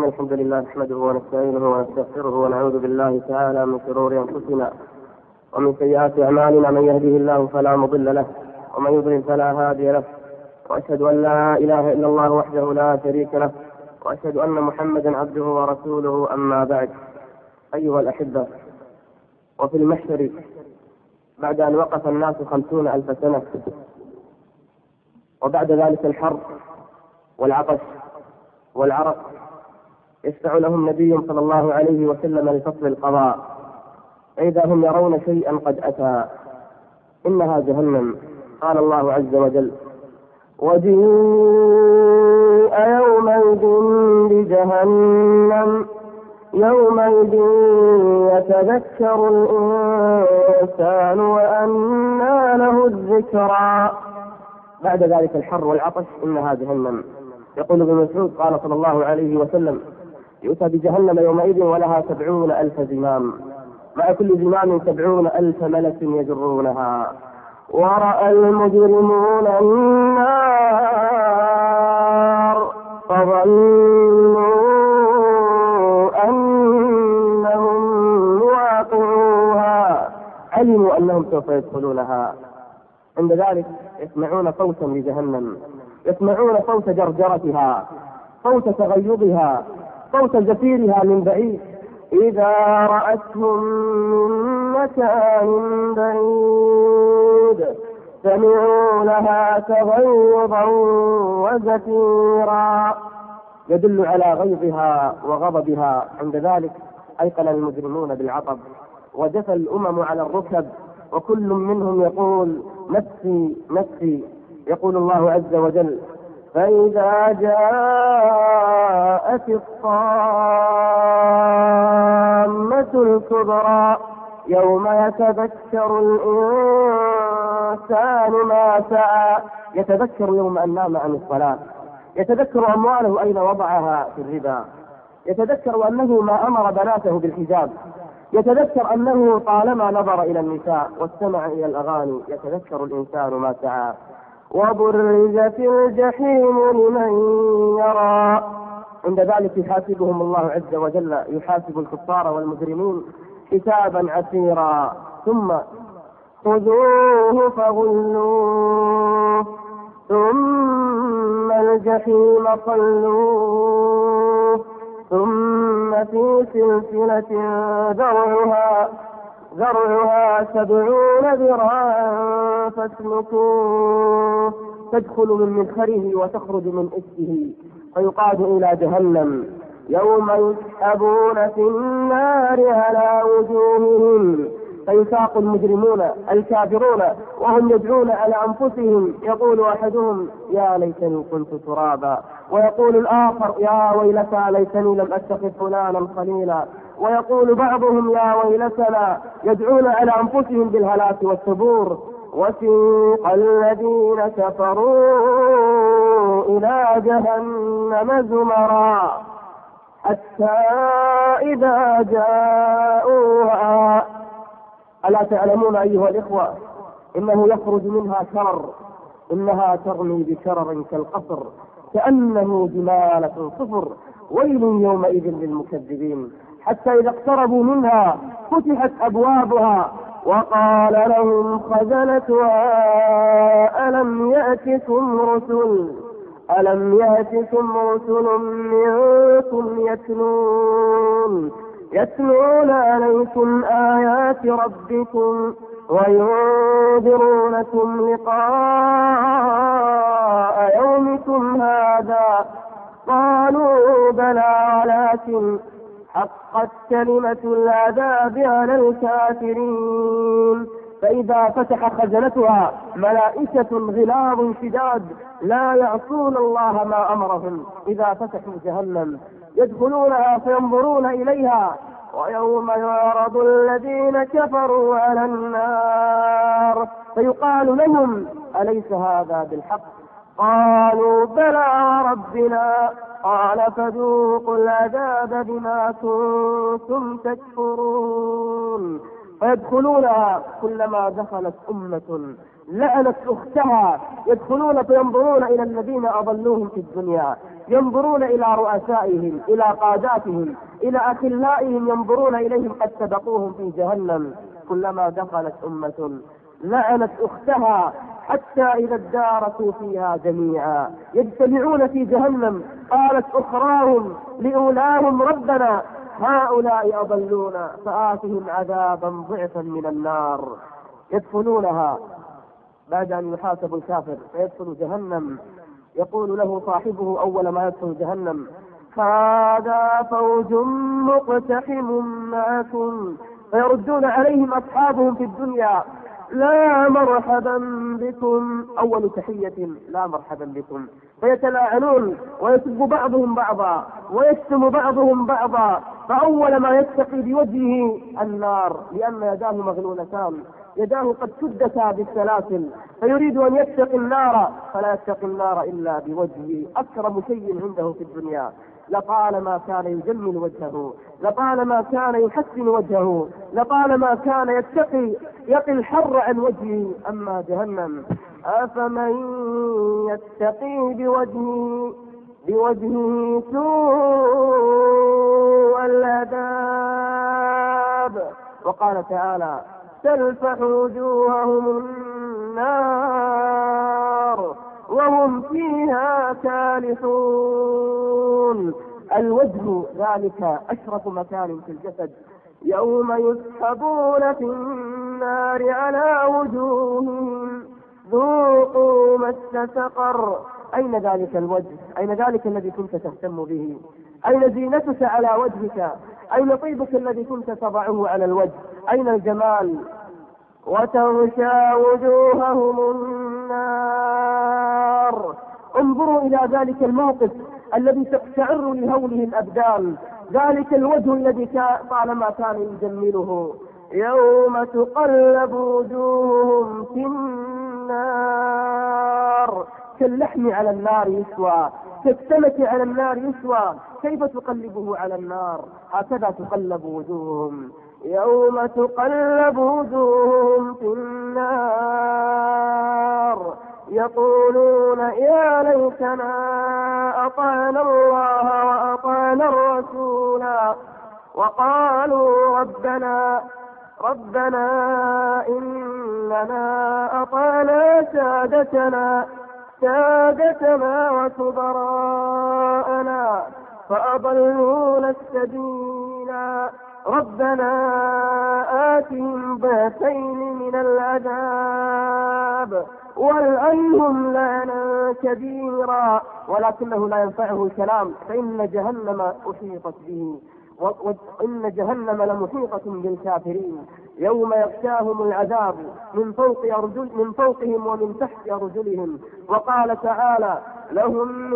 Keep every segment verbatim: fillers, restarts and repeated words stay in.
إن الحمد لله نحمده ونستعينه ونستغفره ونعوذ بالله تعالى من شرور أنفسنا ومن سيئات أعمالنا، من يهده الله فلا مضل له ومن يضلل فلا هادي له، وأشهد أن لا إله إلا الله وحده لا شريك له، وأشهد أن محمدا عبده ورسوله. أما بعد، أيها الأحبة، وفي المحشر بعد أن وقف الناس خمسون ألف سنة، وبعد ذلك الحر والعطش والعرق، يشفع لهم نبي صلى الله عليه وسلم لفصل القضاء، فإذا هم يرون شيئا قد أتى، إنها جهنم. قال الله عز وجل: وجيء يومئذ بجهنم يومئذ يتذكر الإنسان وأنى له الذكرى. بعد ذلك الحر والعطش إنها جهنم. يقول ابن مسعود قال صلى الله عليه وسلم: يؤتى بجهنم يومئذ ولها سبعون ألف زمام، مع كل زمام سبعون ألف ملك يجرونها. ورأى المجرمون النار فظنوا أنهم مواقعوها، علموا أنهم سوف يدخلونها. عند ذلك يسمعون صوتا لجهنم، يسمعون صوت جرجرتها، صوت تغيظها، صوت زفيرها من بعيد. إذا رأتهم من مكان بعيد سمعوا لها تغيظا وزفيرا، يدل على غيظها وغضبها. عند ذلك أيقن المجرمون بالعطب، وجثى الأمم على الركب، وكل منهم يقول: نفسي نفسي. يقول الله عز وجل: فإذا جاءت الطامة الكبرى يوم يتذكر الإنسان ما سعى. يتذكر يوم أن نام عن الصلاة، يتذكر أمواله أين وضعها في الربا، يتذكر أنه ما أمر بناته بالحجاب، يتذكر أنه طالما نظر إلى النساء واستمع إلى الأغاني. يتذكر الإنسان ما سعى. وبرزت الجحيم لمن يرى. عند ذلك يحاسبهم الله عز وجل، يحاسب الكفار والمجرمين حسابا عسيرا. ثم خذوه فغلوه ثم الجحيم صلوه ثم في سلسلة ذرعها ذرعها سبعون ذراعا فاسلكوه، تدخل من مدخله وتخرج من إسه، فيقاد إلى جهنم. يوم يسحبون في النار على وجوههم، فيساق المجرمون الكافرون وهم يدعون على أنفسهم. يقول أحدهم: يا ليتني كنت ترابا، ويقول الآخر: يا ويلتى ليتني لم أتخذ فلانا خليلا، ويقول بعضهم: يا ويلتنا. يدعون على أنفسهم بالهلاك والثبور. وسيق الذين كفروا إلى جهنم زمرا حتى إذا جاءوها. ألا تعلمون أيها الإخوة إنه يخرج منها شرر، إنها ترمي بشرر كالقصر كأنه جمالة صفر. ويل يومئذ للمكذبين. حتى إذا اقتربوا منها فتحت أبوابها وقال لهم خزنتها: ألم يأتكم رسل ألم يأتكم رسل منكم يتلون يتلون عليكم آيات ربكم وينذرونكم لقاء يومكم هذا؟ قالوا: بلى، ولكن حقت كلمة العذاب على الكافرين. فإذا فتح خزنتها ملائكة غلاظ شداد لا يعصون الله ما أمرهم، إذا فتحوا جهنم يدخلونها فينظرون إليها، ويوم يعرض الذين كفروا على النار فيقال لهم: أليس هذا بالحق؟ قالوا: بلى ربنا. قال: فذوقوا العذاب بما كنتم تكفرون. فيدخلونها كلما دخلت أمة لعنت أختها. يدخلون فينظرون إلى الذين أضلوهم في الدنيا، ينظرون إلى رؤسائهم، إلى قاداتهم، إلى أخلائهم، ينظرون إليهم قد سبقوهم في جهنم. كلما دخلت أمة لعنت أختها حتى إذا اداركوا فيها جميعا يجتمعون في جهنم قالت أخراهم لأولاهم ربنا هؤلاء أضلونا فآتهم عذابا ضعفا من النار. يدخلونها بعد أن يحاسب الكافر فيدخل جهنم، يقول له صاحبه أول ما يدخل جهنم: هذا فوج مقتحم معكم. فيردون عليهم أصحابهم في الدنيا: لا مرحبا بكم. أول تحية لا مرحبا بكم. فيتلاعنون ويسب بعضهم بعضا ويشتم بعضهم بعضا. فأول ما يتقي بوجهه النار، لأن يداه مغلولتان، يداه قد شدتا بالسلاسل، فيريد أن يتقي النار فلا يتقي النار إلا بوجهه. أكرم شيء عنده في الدنيا، لطالما كان يجمل وجهه، لطالما كان يحسن وجهه، لطالما كان يتقي يقي الحر عن وجهه. أما جهنم أفمن يتقي بوجهه بوجهه سوء العذاب. وقال تعالى: تلفح وجوههم النار وهم فيها كالحون. الوجه ذلك أشرف مكان في الجسد. يوم يسحبون في النار على وجوههم ذوقوا مس سقر. أين ذلك الوجه؟ أين ذلك الذي كنت تهتم به؟ أين زينتك على وجهك؟ أين طيبك الذي كنت تضعه على الوجه؟ أين الجمال؟ وتغشى وجوههم النار. انظروا إلى ذلك الموقف الذي تقشعر لهوله الأبدان، ذلك الوجه الذي طالما كان يجمله. يوم تقلب وجوههم في النار كاللحم على النار يسوى، كالسمك على النار يسوى. كيف تقلبه على النار؟ هكذا تقلب وجوههم. يوم تقلب وجوههم في النار يقولون يا ليتنا أطعنا الله وأطعنا الرسول وقالوا ربنا ربنا إننا أطعنا سادتنا سادتنا وكبراءنا فأضلونا السبيلا ربنا آتهم ضعفين من العذاب والعنهم لعنا كبيرا. ولكنه لا ينفعه الكلام، فإن جهنم أحيطت به، وإن جهنم لمحيطة بالكافرين. يوم يغشاهم العذاب من فوق أرجل من فوقهم ومن تحت أرجلهم. وقال تعالى: لهم من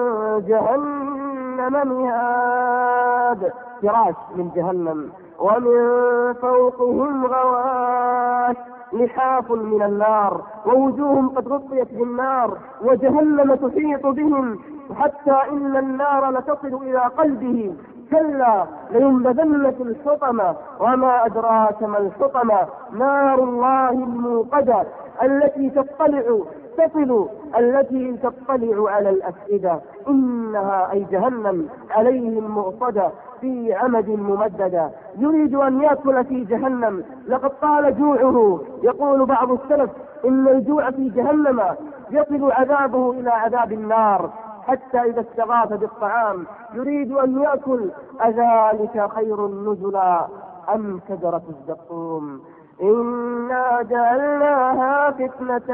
جهنم مهاد، فراش من جهنم، ومن فوقهم غواش، لحاف من النار، ووجوههم قد غطيت بالنار، وجهنم تحيط بهم، حتى إن النار لتصل إلى قلبه. كلا لينبذن في الحطمة، وما أدراك ما الحطمة، نار الله الموقدة التي تطلع تصل التي تطلع على الأفئدة. إنها أي جهنم عليهم مؤصدة في عمد ممددة. يريد أن يأكل في جهنم، لقد طال جوعه. يقول بعض السلف إن الجوع في جهنم يصل عذابه إلى عذاب النار، حتى إذا استغاث بالطعام يريد أن يأكل، أذلك خير نزلا أم شجرة الزقوم إنا جعلناها فتنة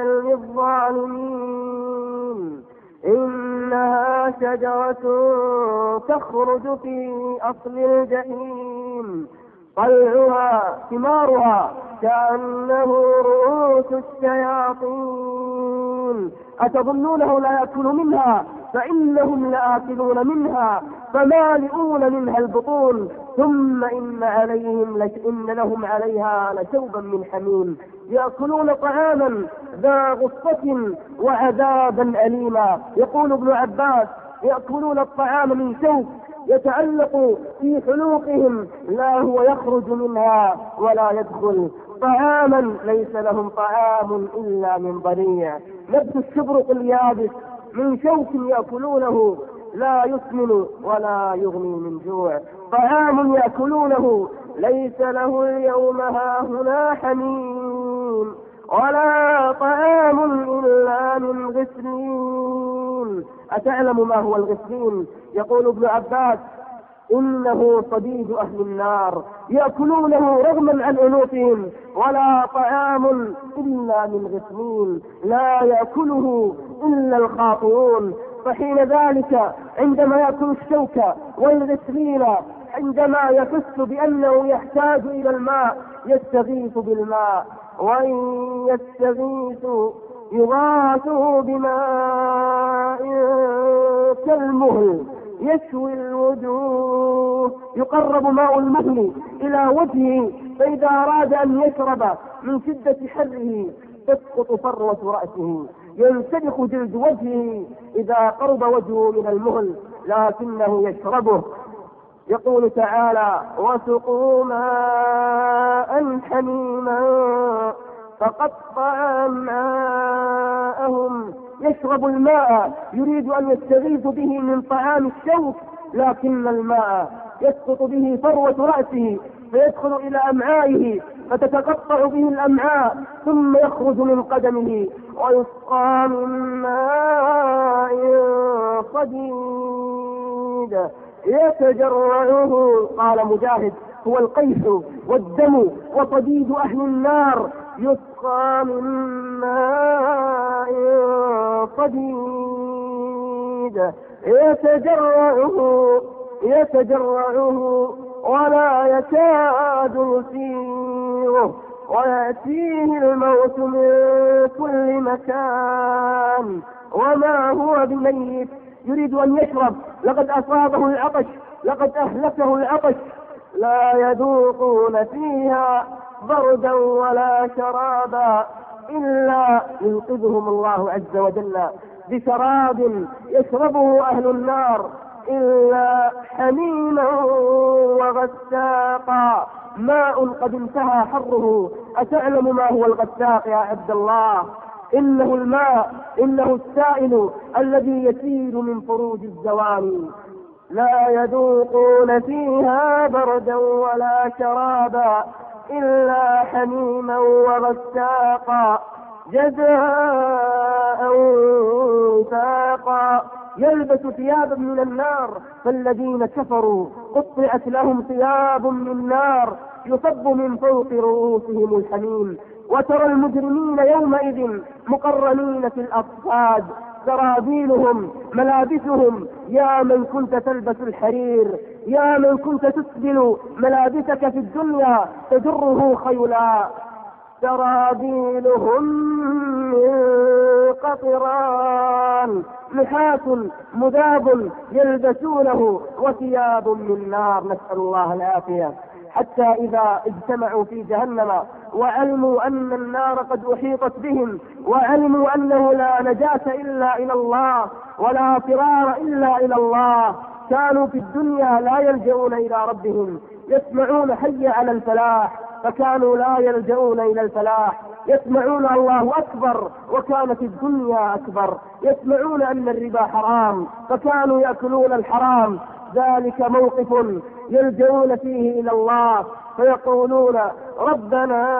للظالمين إنها شجرة تخرج في أصل الجحيم طلعها ثمارها كأنه رؤوس الشياطين أتظنونه لا يأكل منها فإنهم لآكلون منها فمالئون منها البطون ثم إن عليهم لش... إن لهم عليها لشوبا من حميم يأكلون طعاما ذا غصة وعذابا أليما. يقول ابن عباس: يأكلون الطعام من شوك يتعلق في حلوقهم، لا هو يخرج منها ولا يدخل. طعاما ليس لهم طعام إلا من ضريع، نبت الشبرق اليابس من شوك يأكلونه، لا يسمن ولا يغني من جوع. طعام يأكلونه ليس له اليوم هاهنا حميم ولا طعام إلا من غسلين. أتعلم ما هو الغسلين؟ يقول ابن عباس: إنه صديد أهل النار يأكلونه رغما عن أنوفهم، ولا طعام إلا من غسلين لا يأكله إلا الخاطئون. فحين ذلك عندما يأكل الشوك والغسلين، عندما يحس بأنه يحتاج إلى الماء يستغيث بالماء، وإن يستغيثوا يغاثوا بماء كالمهل يشوي الوجوه. يقرب ماء المهل إلى وجهه، فإذا أراد أن يشرب من شدة حره تسقط فروة رأسه، ينسلخ جلد وجهه إذا قرب وجهه من المهل، لكنه يشربه. يقول تعالى: وسقوا ماء حميما فقطع أمعاءهم. يشرب الماء، يريد أن يستغيث به من طعام الشوك، لكن الماء يسقط به فروة رأسه فيدخل إلى أمعائه فتتقطع به الأمعاء، ثم يخرج من قدمه. ويسقى من ماء صديد يتجرعه، قال مجاهد: هو القيح والدم وصديد أهل النار. يسقى من ماء صديد يتجرعه يتجرعه ولا يكاد يسيغه، ويأتيه الموت من كل مكان وما هو بميت. يريد أن يشرب، لقد أصابه العطش، لقد أهلكه العطش. لا يذوقون فيها بردا ولا شرابا إلا ينقذهم الله عز وجل بشراب يشربه أهل النار، إلا حميما وغساقا، ماء قد انتهى حره. أتعلم ما هو الغساق يا عبد الله؟ إنه الماء، إنه السائل الذي يسيل من فروج الزواني. لا يذوقون فيها بردا ولا شرابا إلا حميما وغساقا جزاء وفاقا. يلبس ثيابا من النار، فالذين كفروا قطعت لهم ثياب من نار يصب من فوق رؤوسهم الحميم. وترى المجرمين يومئذ مقرنين في الأصفاد، سرابيلهم ملابسهم. يا من كنت تلبس الحرير، يا من كنت تسبل ملابسك في الدنيا تجره خيلا، سرابيلهم من قطران نحاس مذاب يلبسونه وثياب من نار، نسأل الله العافية. حتى إذا اجتمعوا في جهنم وعلموا أن النار قد أحيطت بهم، وعلموا أنه لا نجاة إلا إلى الله ولا فرار إلا إلى الله، كانوا في الدنيا لا يلجؤون إلى ربهم، يسمعون حي على الفلاح فكانوا لا يلجؤون إلى الفلاح، يسمعون الله أكبر وكانت الدنيا أكبر، يسمعون أن الربا حرام فكانوا يأكلون الحرام. ذلك موقف يلجؤون فيه إلى الله فيقولون: ربنا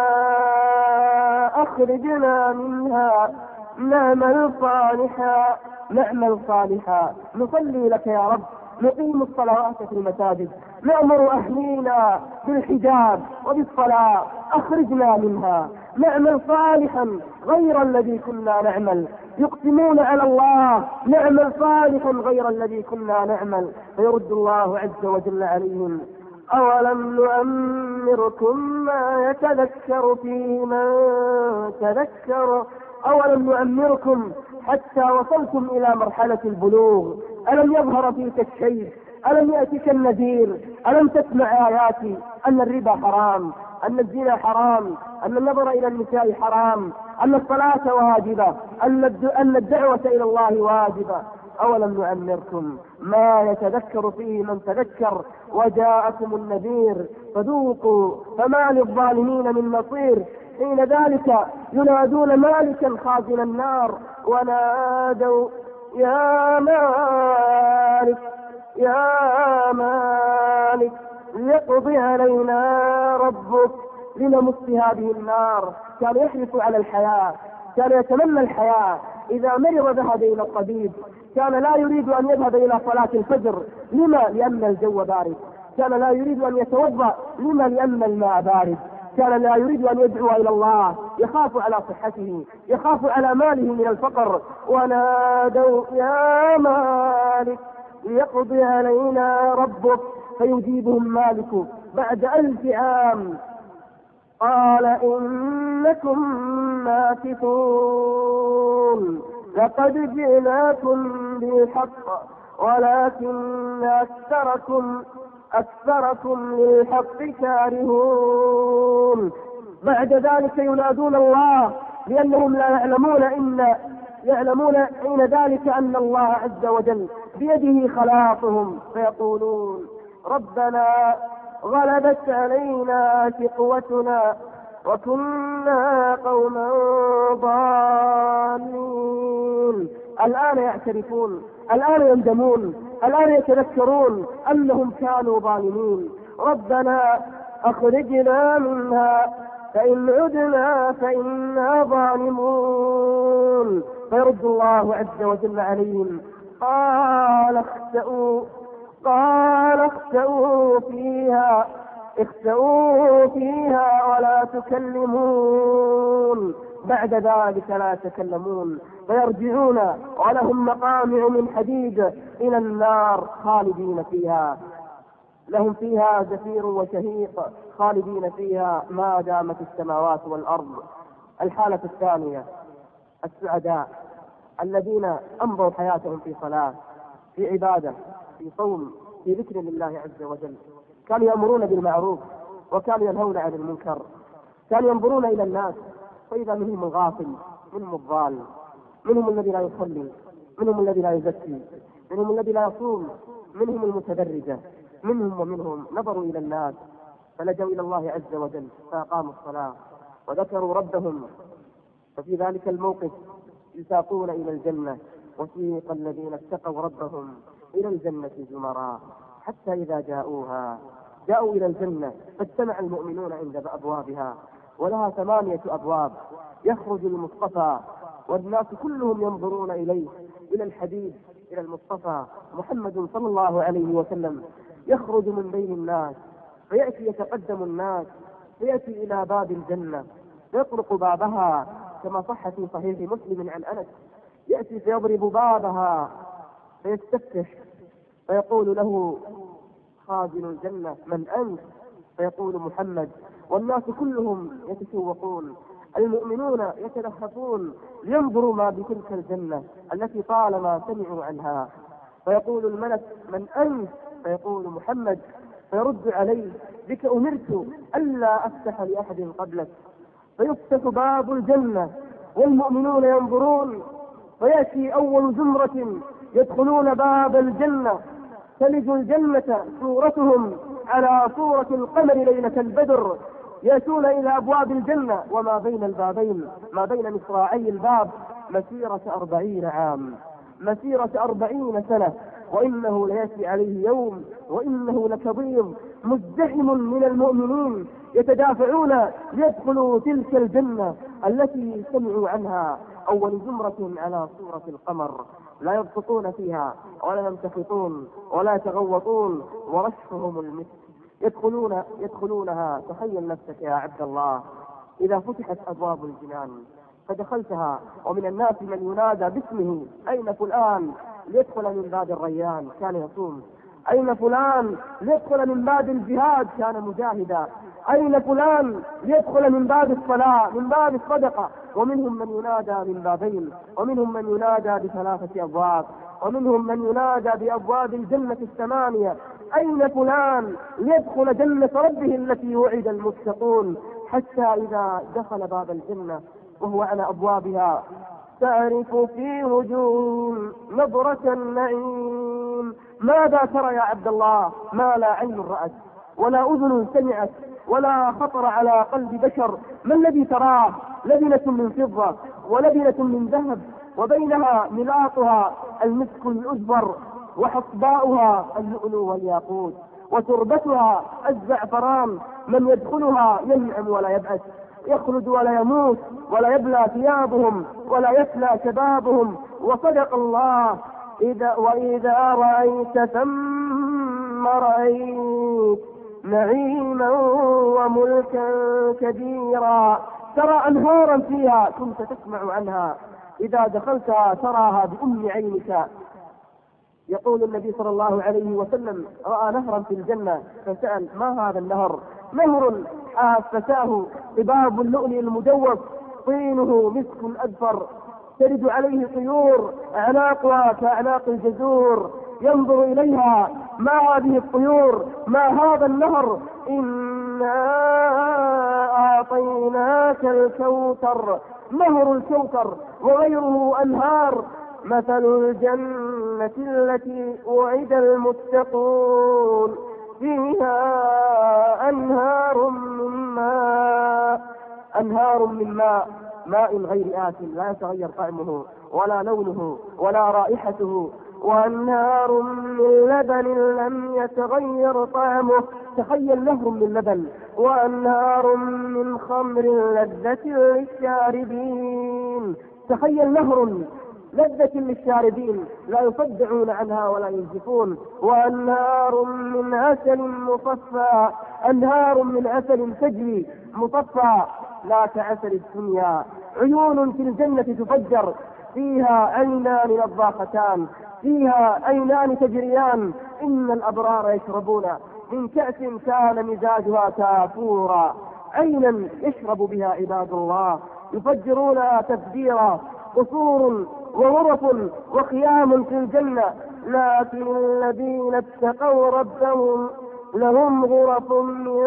أخرجنا منها نعمل صالحا نعمل صالحا نصلي لك يا رب، نقيم الصلوات في المساجد، نأمر أهلينا بالحجاب وبالصلاة، أخرجنا منها نعمل صالحا غير الذي كنا نعمل. يقسمون على الله: نعمل صالحا غير الذي كنا نعمل، فيرد الله عز وجل عليهم: أولم نؤمركم ما يتذكر فيه من تذكر. أولم نؤمركم حتى وصلتم إلى مرحلة البلوغ، ألم يظهر فيك الشيء؟ ألم يأتك النذير؟ ألم تسمع آياتي أن الربا حرام، أن الزنا حرام، أن النظر إلى النساء حرام، أن الصلاة واجبة، أن الدعوة إلى الله واجبة؟ أولم نعمركم ما يتذكر فيه من تذكر وجاءكم النذير فذوقوا فما للظالمين من نصير. حين ذلك ينادون مالكا خازن النار ونادوا يا مالك يا مالك ليقضي علينا ربك لنمس هذه النار. كان يحرص على الحياة، كان يتمنى الحياة. إذا مرض ذهب إلى الطبيب، كان لا يريد أن يذهب إلى صلاة الفجر. لما؟ لأن الجو بارد. كان لا يريد أن يتوضأ. لما؟ لأن الماء بارد. كان لا يريد أن يدعو إلى الله، يخاف على صحته، يخاف على ماله من الفقر. ونادوا يا مالك ليقضي علينا ربك فيجيبهم مالك بعد ألف عام قال إنكم ماكثون لقد جئناكم بالحق ولكن أكثركم أكثركم للحق كارهون. بعد ذلك ينادون الله لأنهم لا يعلمون إن يعلمون حين ذلك أن الله عز وجل بيده خلاصهم، فيقولون ربنا غلبت علينا شقوتنا وكنا قوما ضالين. الآن يعترفون، الآن يندمون، الآن يتذكرون أنهم كانوا ظالمين. ربنا أخرجنا منها فإن عدنا فإنا ظالمون. فيرد الله عز وجل عليهم قال اخسئوا قال اخسئوا فيها اخسئوا فيها ولا تكلمون. بعد ذلك لا يتكلمون فيرجعون ولهم مقامع من حديد إلى النار خالدين فيها، لهم فيها زفير وشهيق خالدين فيها ما دامت السماوات والأرض. الحالة الثانية السعداء الذين أمضوا حياتهم في صلاة، في عبادة، في صوم، في ذكر لله عز وجل. كانوا يأمرون بالمعروف وكانوا ينهون عن المنكر. كانوا ينظرون إلى الناس فإذا منهم الغافل، منهم الضال، منهم الذي لا يصلي، منهم الذي لا يزكي، منهم الذي لا يصوم، منهم المتدرجة، منهم ومنهم. نظروا إلى الناس فلجوا إلى الله عز وجل فأقاموا الصلاة وذكروا ربهم. ففي ذلك الموقف يساقون إلى الجنة وسيق الذين اتقوا ربهم إلى الجنة زمرا حتى إذا جاءوها جاءوا إلى الجنة فاجتمع المؤمنون عند أبوابها، ولها ثمانية أبواب. يخرج المصطفى والناس كلهم ينظرون إليه، إلى الحبيب، إلى المصطفى محمد صلى الله عليه وسلم. يخرج من بين الناس فيأتي يتقدم الناس، فيأتي إلى باب الجنة يطرق بابها كما صح في صحيح مسلم عن أنس. يأتي فيضرب بابها فيستفتح فيقول له خازن الجنة من أنت؟ فيقول محمد. والناس كلهم يتشوقون، المؤمنون يتلهفون لينظروا ما بتلك الجنة التي طالما سمعوا عنها. فيقول الملك من أنت؟ فيقول محمد. فيرد عليه بك أمرت ألا أفتح لأحد قبلك. فيفتح باب الجنة والمؤمنون ينظرون، فيأتي أول زمرة يدخلون باب الجنة تلج الجنة صورتهم على صورة القمر ليلة البدر. يأتون إلى أبواب الجنة وما بين البابين، ما بين مصراعي الباب مسيرة أربعين عام، مسيرة أربعين سنة. وإنه ليأتي عليه يوم وإنه لكبير مزدحم من المؤمنين يتدافعون ليدخلوا تلك الجنة التي سمعوا عنها. أول زمرة على صورة القمر لا يبسطون فيها ولا يمتخطون ولا يتغوطون ورشفهم المسك. يدخلون يدخلونها. تخيل نفسك يا عبد الله إذا فتحت أبواب الجنان فدخلتها ومن الناس من ينادى باسمه أين فلان ليدخل من باب الريان كان يصوم، أين فلان ليدخل من باب الجهاد كان مجاهدا، أين فلان ليدخل من باب الصلاة من باب الصدقة. ومنهم من ينادى من بابين، ومنهم من ينادى بثلاثة أبواب، ومنهم من ينادى بأبواب الجنة الثمانية أين فلان ليدخل جنة ربه التي وعد المتقون. حتى إذا دخل باب الجنة وهو على أبوابها تعرف في وجوههم نظرة النعيم. ماذا ترى يا عبد الله؟ ما لا عين رأت ولا أذن سمعت ولا خطر على قلب بشر. ما الذي تراه؟ لبنة من فضة ولبنة من ذهب، وبينها ملاطها المسك الأزبر، وحصباؤها اللؤلؤ والياقوت، وتربتها الزعفران. من يدخلها ينعم ولا يبأس، يخلد ولا يموت، ولا يبلى ثيابهم ولا يفلى شبابهم. وصدق الله. إذا وإذا رأيت ثم رأيت نعيما وملكا كبيرا. ترى أنهارا فيها كنت تسمع عنها، إذا دخلتها تراها بأم عينك. يقول النبي صلى الله عليه وسلم: رأى نهرا في الجنة فسأل: ما هذا النهر؟ نهر حافتاه قباب اللؤلؤ المجوف، طينه مسك أذفر، ترد عليه طيور أعناقها كأعناق الجزور. ينظر إليها: ما هذه الطيور؟ ما هذا النهر؟ إنا أعطيناك الكوثر. نهر الكوثر وغيره أنهار. مثل الجنة التي وعد المتقون فيها أنهار من ماء أنهار من ماء ماء غير آسن لا يتغير طعمه ولا لونه ولا رائحته، وأنهار من لبن لم يتغير طعمه. تخيل نهر من لبن. وأنهار من خمر لذة للشاربين. تخيل نهر لذة للشاربين لا يصدعون عنها ولا ينزفون. وأنهار من عسل مصفى. أنهار من عسل تجري مصفى لا كعسل الدنيا. عيون في الجنة تفجر، فيها عينان نضاختان، فيها عينان تجريان. إن الأبرار يشربون من كأس كان مزاجها كافورا. عينا يشرب بها عباد الله يفجرونها تفجيرا. قصور وغرف وخيام في الجنة، لكن الذين اتقوا ربهم لهم غرف من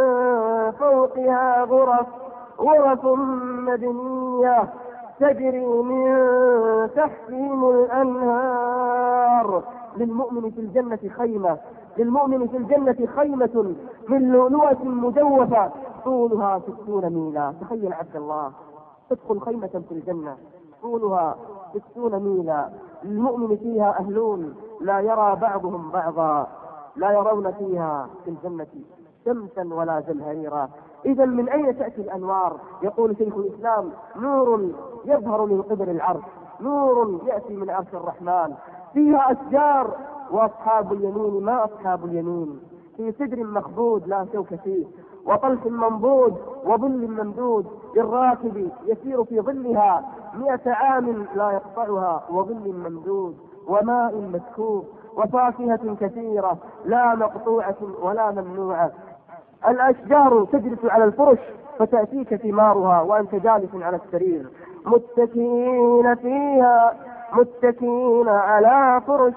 فوقها غرف غرف مبنية تجري من تحتهم الأنهار. للمؤمن في الجنة خيمة للمؤمن في الجنة خيمة من لؤلؤة مجوفة طولها ستون ميلا. تخيل عبد الله تدخل خيمة في الجنة طولها ستون ميلا. للمؤمن فيها أهلون لا يرى بعضهم بعضا، لا يرون فيها في الجنة شمسا ولا زمهريرا. إذا من أين تأتي الأنوار؟ يقول شيخ الإسلام: نور يظهر من قبل العرش، نور يأتي من عرش الرحمن. فيها أشجار، وأصحاب اليمين ما أصحاب اليمين، في سدر مخضود لا شوك فيه، وطلح منضود، وظل ممدود، للراكب يسير في ظلها مئة عام لا يقطعها، وظل ممدود، وماء مسكوب، وفاكهة كثيرة لا مقطوعة ولا ممنوعة. الأشجار تجلس على الفرش فتأتيك ثمارها وأنت جالس على السرير. متكئين فيها متكئين على فرش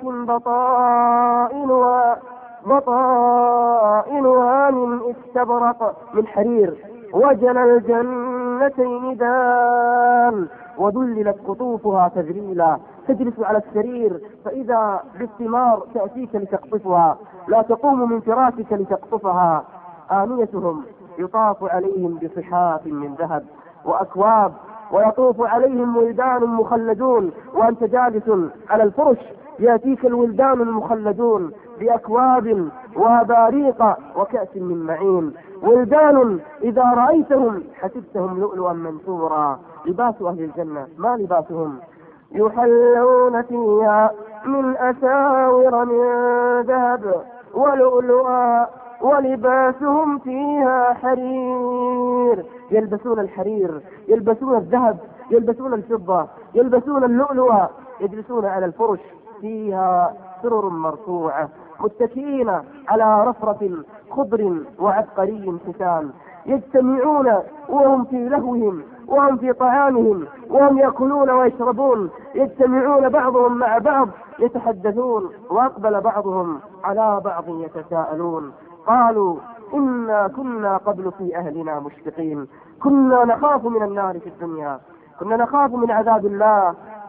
بطائنها بطائنها من استبرق من حرير. وجن الجنتين دان، وذللت قطوفها تذليلا. تجلس على السرير فإذا بالثمار تأتيك لتقطفها، لا تقوم من فراشك لتقطفها. آنيتهم يطاف عليهم بصحاف من ذهب وأكواب، ويطوف عليهم ولدان مخلدون، وأنت جالس على الفرش يأتيك الولدان المخلدون بأكواب وأباريق وكأس من معين. ولدان إذا رأيتهم حسبتهم لؤلؤا منثورا. لباس أهل الجنة ما لباسهم؟ يحلون فيها من أساور من ذهب ولؤلؤا، ولباسهم فيها حرير. يلبسون الحرير، يلبسون الذهب، يلبسون الفضة، يلبسون اللؤلؤ، يجلسون على الفرش فيها سرر مرفوعة، متكئين على رفرف خضر وعبقري ختان. يجتمعون وهم في لهوهم وهم في طعامهم وهم يأكلون ويشربون، يجتمعون بعضهم مع بعض يتحدثون، وأقبل بعضهم على بعض يتساءلون. قالوا: إنا كنا قبل في أهلنا مشفقين. كنا نخاف من النار في الدنيا، كنا نخاف من عذاب الله،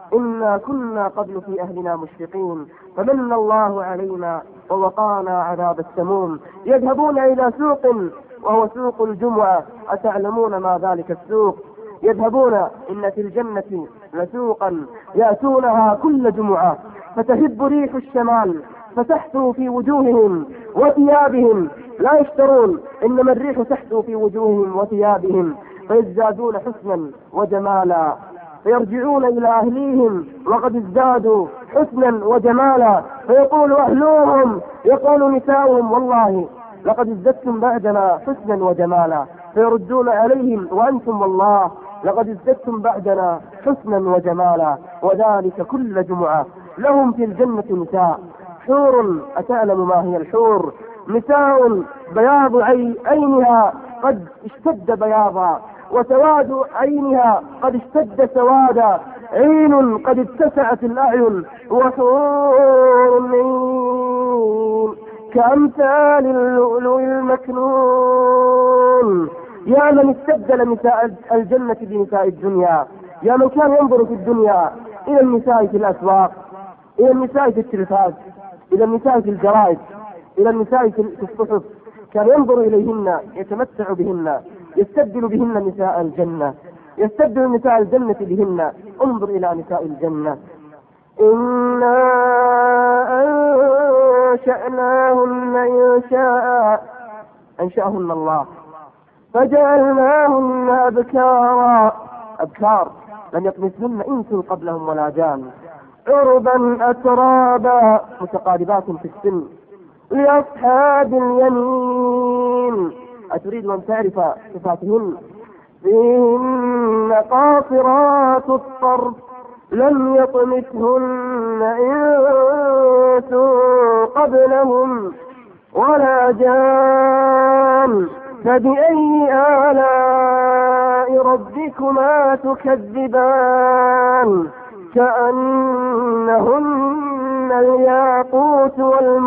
إنا كنا قبل في أهلنا مشفقين فمن الله علينا ووقانا عذاب السموم. يذهبون إلى سوق وهو سوق الجمعة، أتعلمون ما ذلك السوق؟ يذهبون إن في الجنة لسوقا يأتونها كل جمعة فتهب ريح الشمال فتحثو في وجوههم وثيابهم، لا يشترون إنما الريح تحثو في وجوههم وثيابهم فيزدادون حسنا وجمالا، فيرجعون إلى أهليهم وقد ازدادوا حسنا وجمالا، فيقول أهلوهم يقول نساؤهم والله لقد ازددتم بعدنا حسنا وجمالا، فيردون عليهم وأنتم والله لقد ازددتم بعدنا حسنا وجمالا. وذلك كل جمعة. لهم في الجنة نساء حور، أتعلم ما هي الحور؟ نساء بياض عينها قد اشتد بياضا، وسواد عينها قد اشتد سوادا، عين قد اتسعت الأعين، وحور عين كأمثال اللؤلؤ المكنون. يا من استبدل نساء الجنة بنساء الدنيا، يا من كان ينظر في الدنيا إلى النساء في الأسواق، إلى النساء في التلفاز، إلى النساء في الجرائد، إلى النساء في الصحف، كان ينظر إليهن يتمتع بهن، يستبدل بهن نساء الجنة، يستبدل نساء الجنة بهن. انظر إلى نساء الجنة. إنا أنشأناهن إنشاء، أنشأهن الله فجعلناهن أبكارا، أبكار لم يطمثهن إنس قبلهم ولا جان، عربا أترابا متقاربات في السن، لأصحاب اليمين. أتريد أن تعرف صفاتهن؟ فيهن قاصرات الطرف لم يطمثهن إنس قبلهم ولا جان، فبأي آلاء ربكما تكذبان؟ كأنهن الياقوت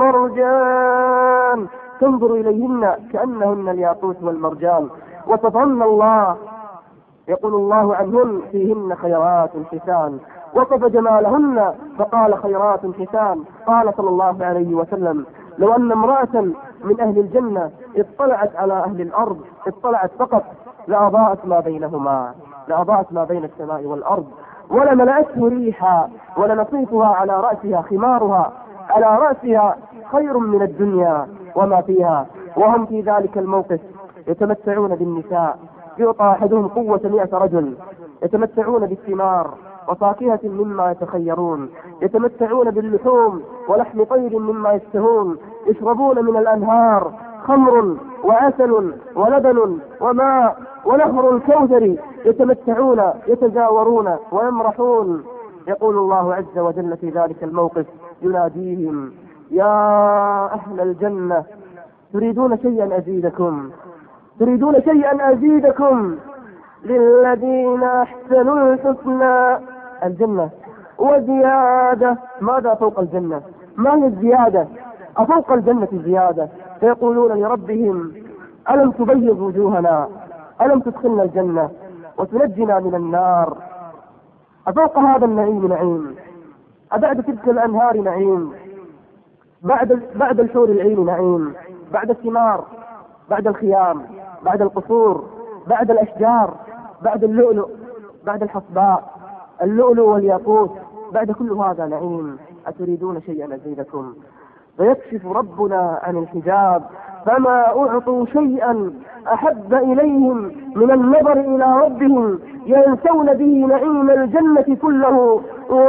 والمرجان. تنظر إليهن كأنهن الياقوت والمرجان. وصفهن الله، يقول الله عنهن فيهن خيرات حسان، وصف جمالهن فقال خيرات حسان. قال صلى الله عليه وسلم لو أن امرأة من أهل الجنة اطلعت على أهل الأرض، اطلعت فقط لأضاءت ما بينهما، لأضاءت ما بين السماء والأرض، ولملأته ريحا، ولنصيفها على رأسها خمارها، على رأسها خير من الدنيا وما فيها. وهم في ذلك الموقف يتمتعون بالنساء، يعطى أحدهم قوة مئة رجل، يتمتعون بالثمار وفاكهة مما يتخيرون، يتمتعون باللحوم ولحم طير مما يشتهون، يشربون من الأنهار خمر وعسل ولبن وماء ونهر الكوثر، يتمتعون يتجاورون ويمرحون. يقول الله عز وجل في ذلك الموقف يناديهم يا أهل الجنة تريدون شيئا أزيدكم، تريدون شيئا أزيدكم، للذين أحسنوا الحسنى، الجنة وزيادة. ماذا فوق الجنة؟ ما هي الزيادة؟ أفوق الجنة زيادة؟ فيقولون لربهم ألم تبيض وجوهنا، ألم تدخلنا الجنة وتنجنا من النار؟ أفوق هذا النعيم نعيم؟ أبعد تلك الأنهار نعيم؟ بعد بعد الحور العين نعيم؟ بعد الثمار، بعد الخيام، بعد القصور، بعد الأشجار، بعد اللؤلؤ، بعد الحصباء، اللؤلؤ والياقوت، بعد كل هذا نعيم، أتريدون شيئا أزيدكم؟ فيكشف ربنا عن الحجاب فما أعطوا شيئا أحب إليهم من النظر إلى ربهم، ينسون به نعيم الجنة كله.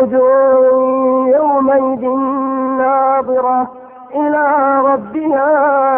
وجوه يومئذ ناظرة إلى ربها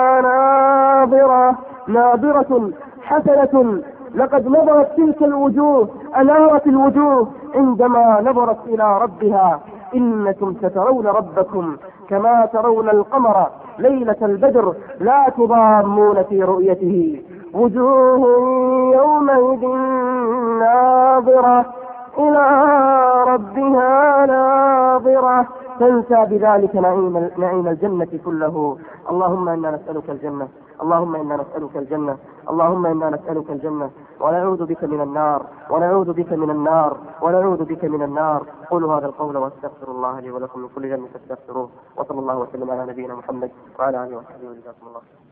ناظرة، ناظرة حسنة. لقد نظرت تلك الوجوه، أنارت الوجوه عندما نظرت إلى ربها. إنكم سترون ربكم كما ترون القمر ليلة البدر لا تضامون في رؤيته. وجوه يومئذ ناظرة إلى ربها ناظرة، تنسى بذلك نعيم, نعيم الجنة كله. اللهم إنا نسألك الجنة، اللهم إنا نسألك الجنة، اللهم إنا نسألك الجنة، ونعوذ بك من النار، ونعوذ بك من النار، ونعوذ بك من النار. قولوا هذا القول واستغفر الله لي ولكم من كل ذنب فاستغفروه، وصلى الله وسلم على نبينا محمد وعلى آله وصحبه وجزاكم الله.